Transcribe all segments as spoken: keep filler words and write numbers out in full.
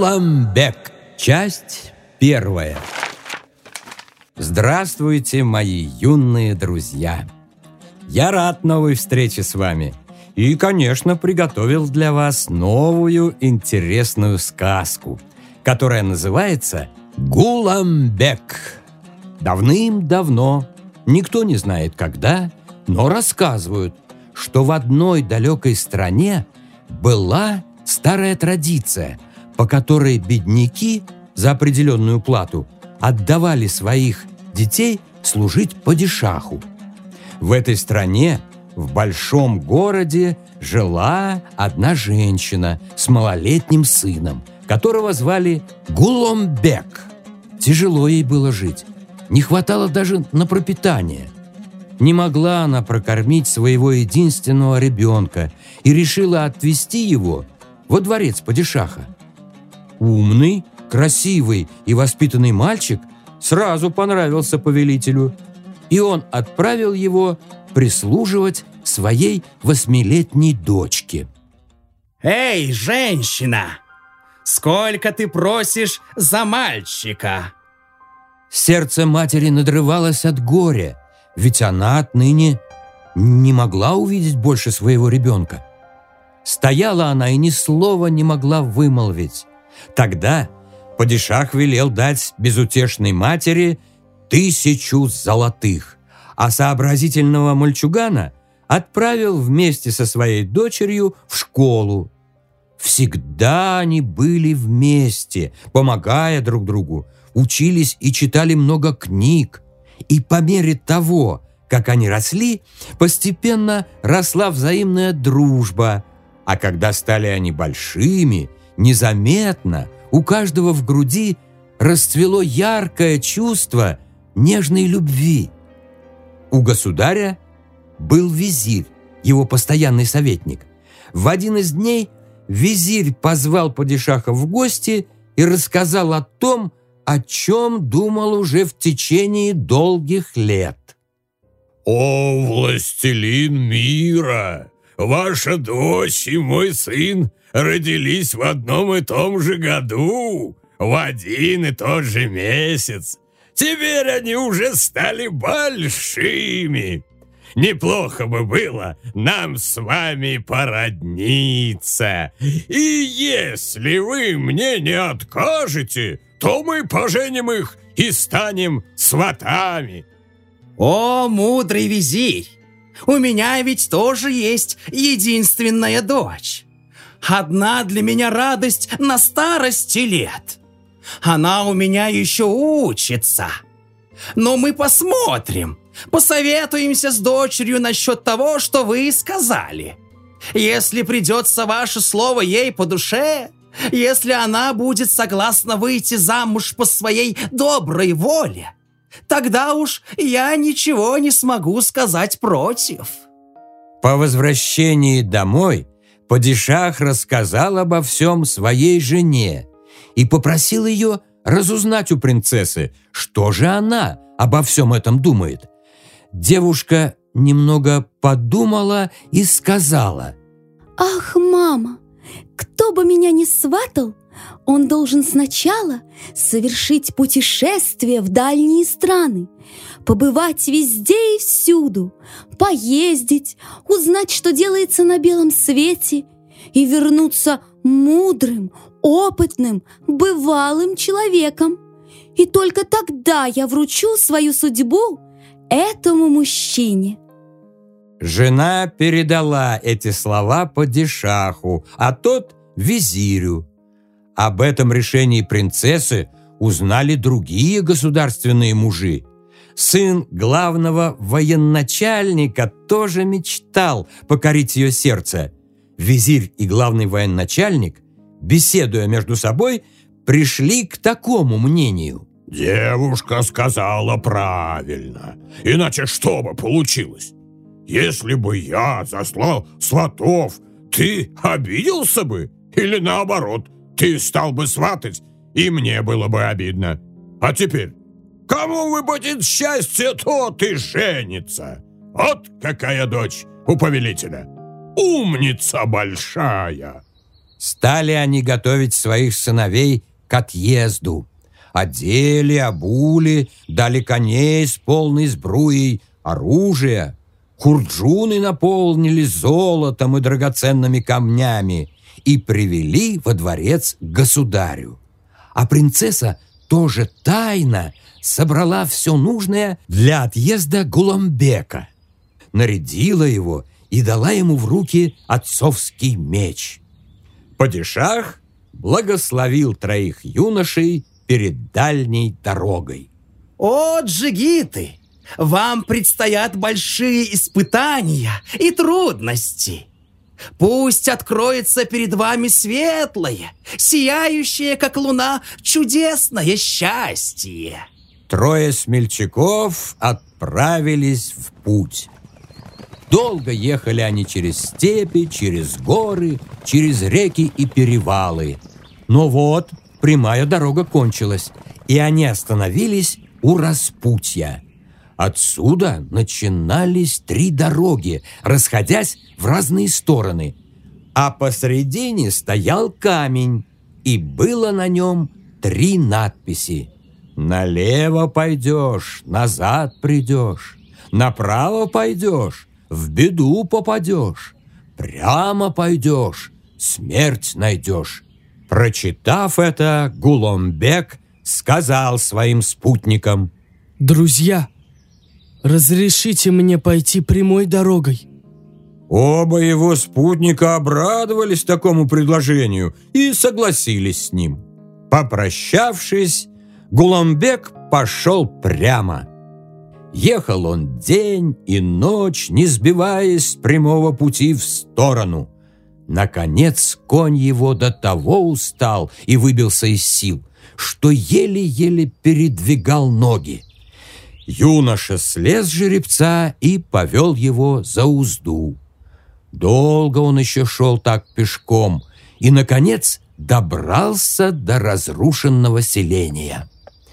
Гуламбек. Часть первая. Здравствуйте, мои юные друзья! Я рад новой встрече с вами и, конечно, приготовил для вас новую интересную сказку, которая называется «Гуламбек». Давным-давно, никто не знает когда, но рассказывают, что в одной далекой стране была старая традиция, по которой бедняки за определенную плату отдавали своих детей служить падишаху. В этой стране, в большом городе, жила одна женщина с малолетним сыном, которого звали Гуламбек. Тяжело ей было жить, не хватало даже на пропитание. Не могла она прокормить своего единственного ребенка и решила отвезти его во дворец падишаха. Умный, красивый и воспитанный мальчик сразу понравился повелителю, и он отправил его прислуживать своей восьмилетней дочке. «Эй, женщина, сколько ты просишь за мальчика?» Сердце матери надрывалось от горя, ведь она отныне не могла увидеть больше своего ребенка. Стояла она и ни слова не могла вымолвить. Тогда падишах велел дать безутешной матери тысячу золотых, а сообразительного мальчугана отправил вместе со своей дочерью в школу. Всегда они были вместе, помогая друг другу, учились и читали много книг. И по мере того, как они росли, постепенно росла взаимная дружба. А когда стали они большими, незаметно у каждого в груди расцвело яркое чувство нежной любви. У государя был визирь, его постоянный советник. В один из дней визирь позвал падишаха в гости и рассказал о том, о чем думал уже в течение долгих лет. «О, властелин мира! Ваша дочь и мой сын родились в одном и том же году, в один и тот же месяц. Теперь они уже стали большими. Неплохо бы было нам с вами породниться. И если вы мне не откажете, то мы поженим их и станем сватами». «О, мудрый визирь! У меня ведь тоже есть единственная дочь. Одна для меня радость на старости лет. Она у меня еще учится. Но мы посмотрим, посоветуемся с дочерью насчет того, что вы сказали. Если придется ваше слово ей по душе, если она будет согласна выйти замуж по своей доброй воле, тогда уж я ничего не смогу сказать против». По возвращении домой падишах рассказал обо всем своей жене и попросил ее разузнать у принцессы, что же она обо всем этом думает. Девушка немного подумала и сказала: «Ах, мама, кто бы меня ни сватал, он должен сначала совершить путешествие в дальние страны, побывать везде и всюду, поездить, узнать, что делается на белом свете, и вернуться мудрым, опытным, бывалым человеком. И только тогда я вручу свою судьбу этому мужчине». Жена передала эти слова падишаху, а тот – визирю. Об этом решении принцессы узнали другие государственные мужи. Сын главного военачальника тоже мечтал покорить ее сердце. Визирь и главный военачальник, беседуя между собой, пришли к такому мнению: «Девушка сказала правильно, иначе что бы получилось? Если бы я заслал сватов, ты обиделся бы? Или наоборот, ты стал бы сватать, и мне было бы обидно? А теперь, кому выпадет счастье, тот и женится. Вот какая дочь у повелителя! Умница большая!» Стали они готовить своих сыновей к отъезду. Одели, обули, дали коней с полной сбруей, оружие. Хурджуны наполнили золотом и драгоценными камнями и привели во дворец к государю. А принцесса тоже тайно собрала все нужное для отъезда Гуломбека, нарядила его и дала ему в руки отцовский меч. Падишах благословил троих юношей перед дальней дорогой. О, джигиты! Вам предстоят большие испытания и трудности. Пусть откроется перед вами светлое, сияющее, как луна, чудесное счастье. Трое смельчаков отправились в путь. Долго ехали они через степи, через горы, через реки и перевалы. Но вот прямая дорога кончилась, и они остановились у распутья. Отсюда начинались три дороги, расходясь в разные стороны. А посредине стоял камень, и было на нем три надписи. «Налево пойдешь, назад придешь, направо пойдешь, в беду попадешь, прямо пойдешь, смерть найдешь». Прочитав это, Гуломбек сказал своим спутникам: «Друзья, разрешите мне пойти прямой дорогой». Оба его спутника обрадовались такому предложению и согласились с ним. Попрощавшись, Гуломбек пошел прямо. Ехал он день и ночь, не сбиваясь с прямого пути в сторону. Наконец конь его до того устал и выбился из сил, что еле-еле передвигал ноги. Юноша слез с жеребца и повел его за узду. Долго он еще шел так пешком и, наконец, добрался до разрушенного селения.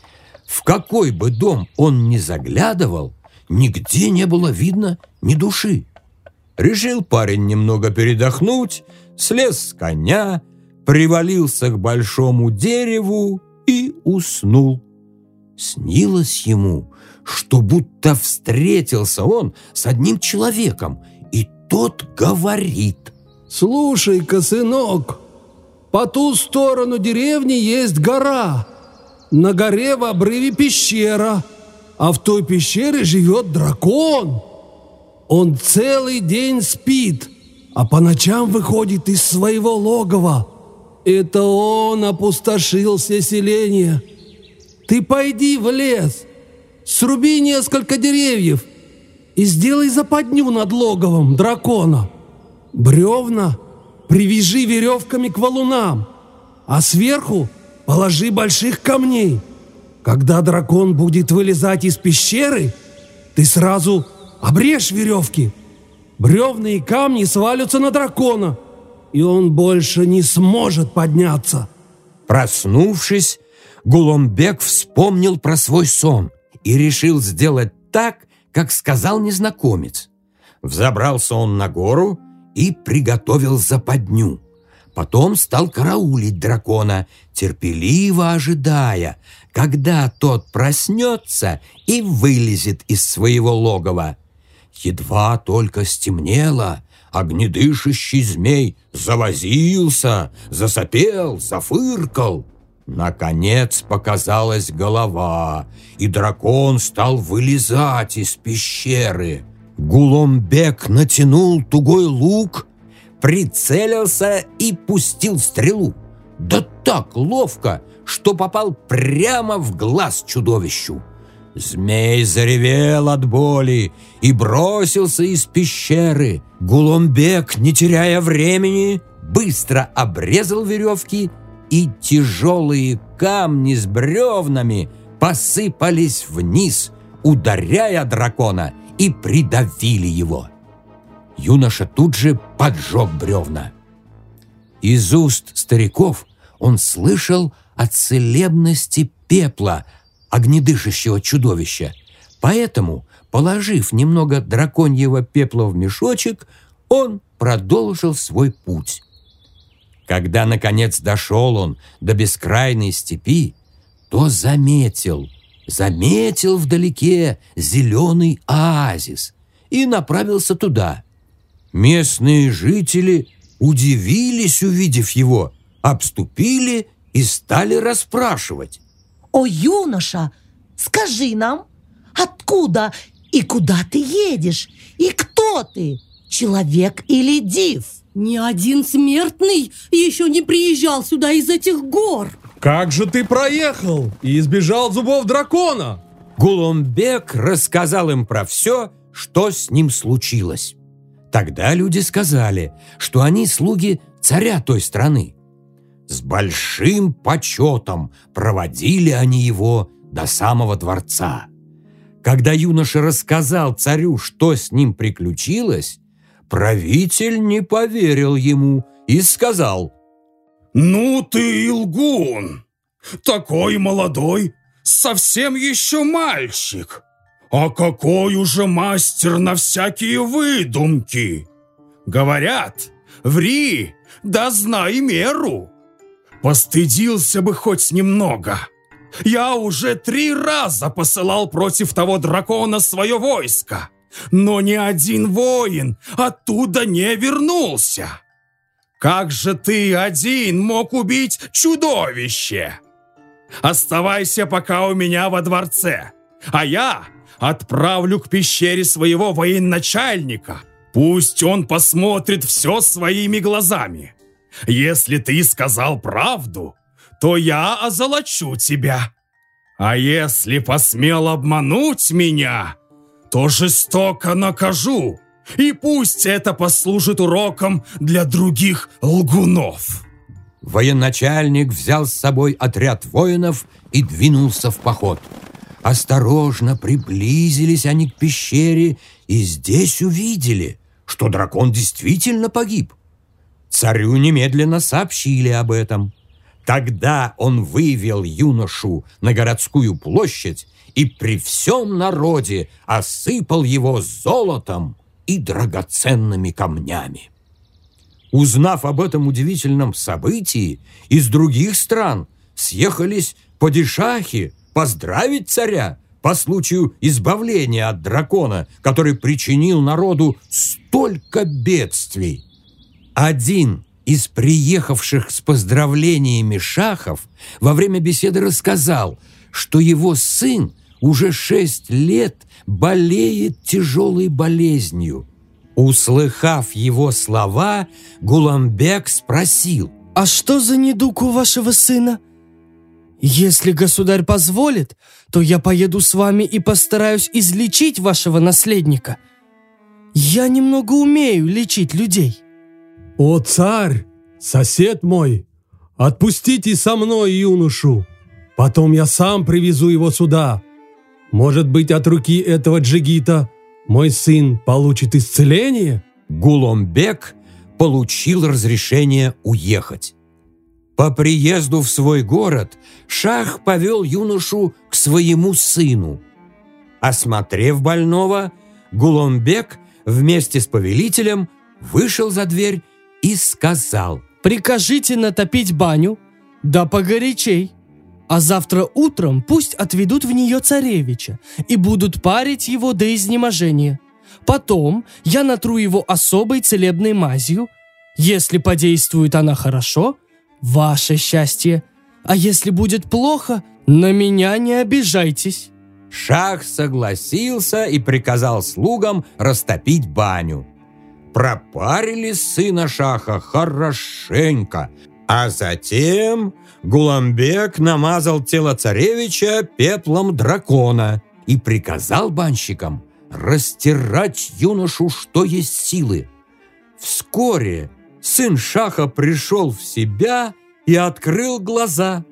В какой бы дом он ни заглядывал, нигде не было видно ни души. Решил парень немного передохнуть, слез с коня, привалился к большому дереву и уснул. Снилось ему, что будто встретился он с одним человеком, и тот говорит: «Слушай-ка, сынок, по ту сторону деревни есть гора. На горе в обрыве пещера, а в той пещере живет дракон. Он целый день спит, а по ночам выходит из своего логова. Это он опустошил все селения. Ты пойди в лес, сруби несколько деревьев и сделай западню над логовом дракона. Бревна привяжи веревками к валунам, а сверху положи больших камней. Когда дракон будет вылезать из пещеры, ты сразу обрежь веревки. Бревна и камни свалятся на дракона, и он больше не сможет подняться». Проснувшись, Гуломбек вспомнил про свой сон и решил сделать так, как сказал незнакомец. Взобрался он на гору и приготовил западню. Потом стал караулить дракона, терпеливо ожидая, когда тот проснется и вылезет из своего логова. Едва только стемнело, огнедышащий змей завозился, засопел, зафыркал. Наконец показалась голова, и дракон стал вылезать из пещеры. Гуломбек натянул тугой лук, прицелился и пустил стрелу. Да так ловко, что попал прямо в глаз чудовищу. Змей заревел от боли и бросился из пещеры. Гуломбек, не теряя времени, быстро обрезал веревки, и тяжелые камни с бревнами посыпались вниз, ударяя дракона, и придавили его. Юноша тут же поджег бревна. Из уст стариков он слышал о целебности пепла огнедышащего чудовища. Поэтому, положив немного драконьего пепла в мешочек, он продолжил свой путь. Когда, наконец, дошел он до бескрайной степи, то заметил, заметил вдалеке зеленый оазис и направился туда. Местные жители удивились, увидев его, обступили и стали расспрашивать. «О, юноша, скажи нам, откуда и куда ты едешь? И кто ты, человек или див?» Ни один смертный еще не приезжал сюда из этих гор. Как же ты проехал и избежал зубов дракона? Гуломбек рассказал им про все, что с ним случилось. Тогда люди сказали, что они слуги царя той страны. С большим почетом проводили они его до самого дворца. Когда юноша рассказал царю, что с ним приключилось, правитель не поверил ему и сказал: «Ну ты и лгун! Такой молодой, совсем еще мальчик! А какой уже мастер на всякие выдумки! Говорят, ври, да знай меру! Постыдился бы хоть немного! Я уже три раза посылал против того дракона свое войско, но ни один воин оттуда не вернулся! Как же ты один мог убить чудовище? Оставайся пока у меня во дворце, а я отправлю к пещере своего военачальника. Пусть он посмотрит все своими глазами. Если ты сказал правду, то я озолочу тебя. А если посмел обмануть меня, то жестоко накажу. И пусть это послужит уроком для других лгунов». Военачальник взял с собой отряд воинов и двинулся в поход. Осторожно приблизились они к пещере и здесь увидели, что дракон действительно погиб. Царю немедленно сообщили об этом. Тогда он вывел юношу на городскую площадь и при всем народе осыпал его золотом и драгоценными камнями. Узнав об этом удивительном событии, из других стран съехались падишахи поздравить царя по случаю избавления от дракона, который причинил народу столько бедствий. Один из приехавших с поздравлениями шахов во время беседы рассказал, что его сын уже шесть лет болеет тяжелой болезнью. Услыхав его слова, Гуломбек спросил: «А что за недуг у вашего сына? Если государь позволит, то я поеду с вами и постараюсь излечить вашего наследника. Я немного умею лечить людей». «О, царь, сосед мой, отпустите со мной юношу, потом я сам привезу его сюда. Может быть, от руки этого джигита мой сын получит исцеление?» Гуломбек получил разрешение уехать. По приезду в свой город шах повел юношу к своему сыну. Осмотрев больного, Гуломбек вместе с повелителем вышел за дверь и сказал: «Прикажите натопить баню, да погорячей, а завтра утром пусть отведут в нее царевича и будут парить его до изнеможения. Потом я натру его особой целебной мазью. Если подействует она хорошо, ваше счастье, а если будет плохо, на меня не обижайтесь». Шах согласился и приказал слугам растопить баню. Пропарили сына шаха хорошенько, а затем Гуломбек намазал тело царевича пеплом дракона и приказал банщикам растирать юношу, что есть силы. Вскоре сын шаха пришел в себя и открыл глаза.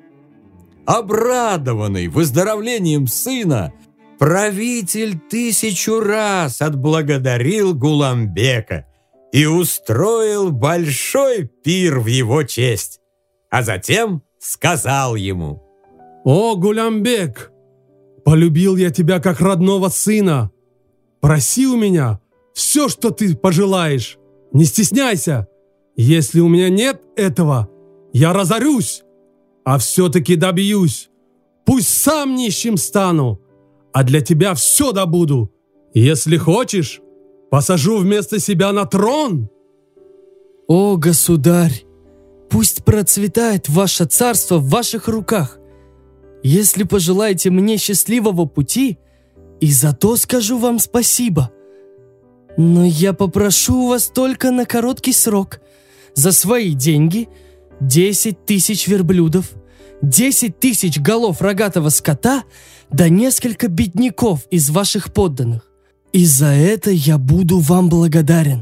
Обрадованный выздоровлением сына, правитель тысячу раз отблагодарил Гуломбека и устроил большой пир в его честь, а затем сказал ему: «О, Гуломбек, полюбил я тебя как родного сына. Проси у меня все, что ты пожелаешь. Не стесняйся. Если у меня нет этого, я разорюсь, а все-таки добьюсь. Пусть сам нищим стану, а для тебя все добуду. Если хочешь, посажу вместо себя на трон». «О, государь, пусть процветает ваше царство в ваших руках. Если пожелаете мне счастливого пути, и за то скажу вам спасибо. Но я попрошу вас только на короткий срок. За свои деньги десять тысяч верблюдов, десять тысяч голов рогатого скота, да несколько бедняков из ваших подданных. И за это я буду вам благодарен».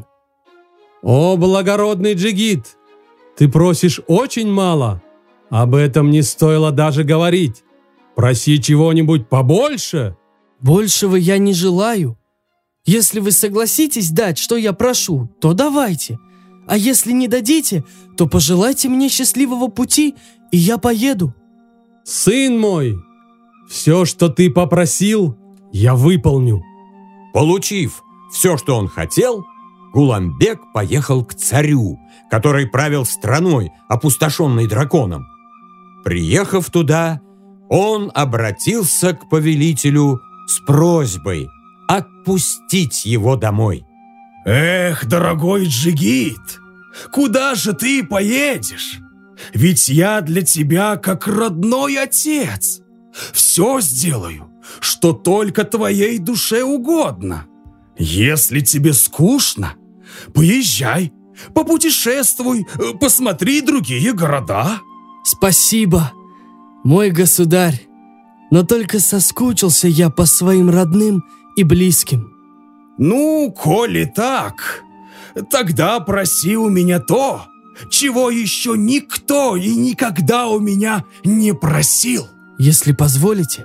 «О, благородный джигит, ты просишь очень мало. Об этом не стоило даже говорить. Проси чего-нибудь побольше». «Большего я не желаю. Если вы согласитесь дать, что я прошу, то давайте. А если не дадите, то пожелайте мне счастливого пути, и я поеду». «Сын мой, все, что ты попросил, я выполню». Получив все, что он хотел, Гуламбек поехал к царю, который правил страной, опустошенной драконом. Приехав туда, он обратился к повелителю с просьбой отпустить его домой. «Эх, дорогой джигит, куда же ты поедешь? Ведь я для тебя как родной отец. Все сделаю, что только твоей душе угодно. Если тебе скучно, поезжай, попутешествуй, посмотри другие города». «Спасибо, мой государь, но только соскучился я по своим родным и близким». «Ну, коли так, тогда проси у меня то, чего еще никто и никогда у меня не просил». «Если позволите,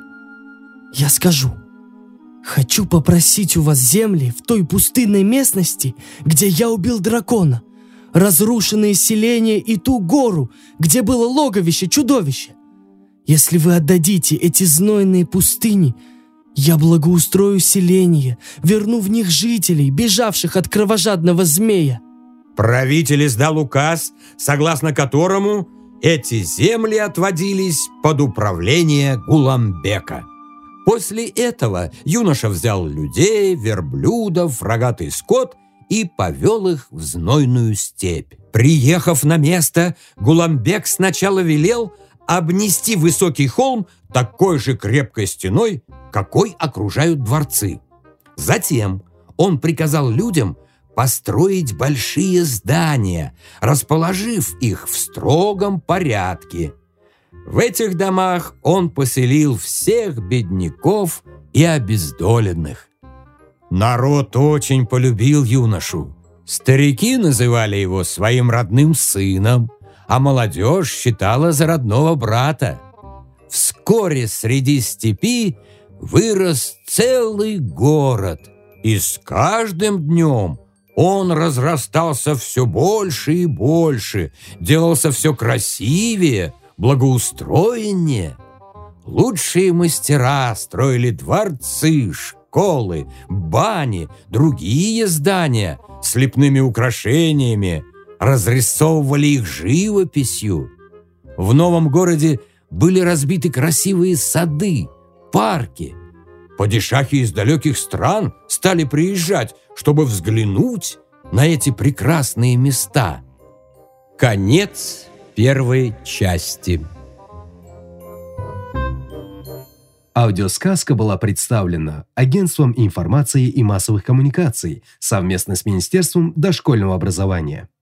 я скажу. Хочу попросить у вас земли в той пустынной местности, где я убил дракона, разрушенные селения и ту гору, где было логовище чудовища. Если вы отдадите эти знойные пустыни, я благоустрою селения, верну в них жителей, бежавших от кровожадного змея». Правитель издал указ, согласно которому эти земли отводились под управление Гуламбека. После этого юноша взял людей, верблюдов, рогатый скот и повел их в знойную степь. Приехав на место, Гуламбек сначала велел обнести высокий холм такой же крепкой стеной, какой окружают дворцы. Затем он приказал людям построить большие здания, расположив их в строгом порядке. В этих домах он поселил всех бедняков и обездоленных. Народ очень полюбил юношу. Старики называли его своим родным сыном, а молодежь считала за родного брата. Вскоре среди степи вырос целый город, и с каждым днем он разрастался все больше и больше, делался все красивее, благоустроеннее. Лучшие мастера строили дворцы, школы, бани, другие здания с лепными украшениями, разрисовывали их живописью. В новом городе были разбиты красивые сады, парки. Падишахи из далеких стран стали приезжать, чтобы взглянуть на эти прекрасные места. Конец первой части. Аудиосказка была представлена Агентством информации и массовых коммуникаций совместно с Министерством дошкольного образования.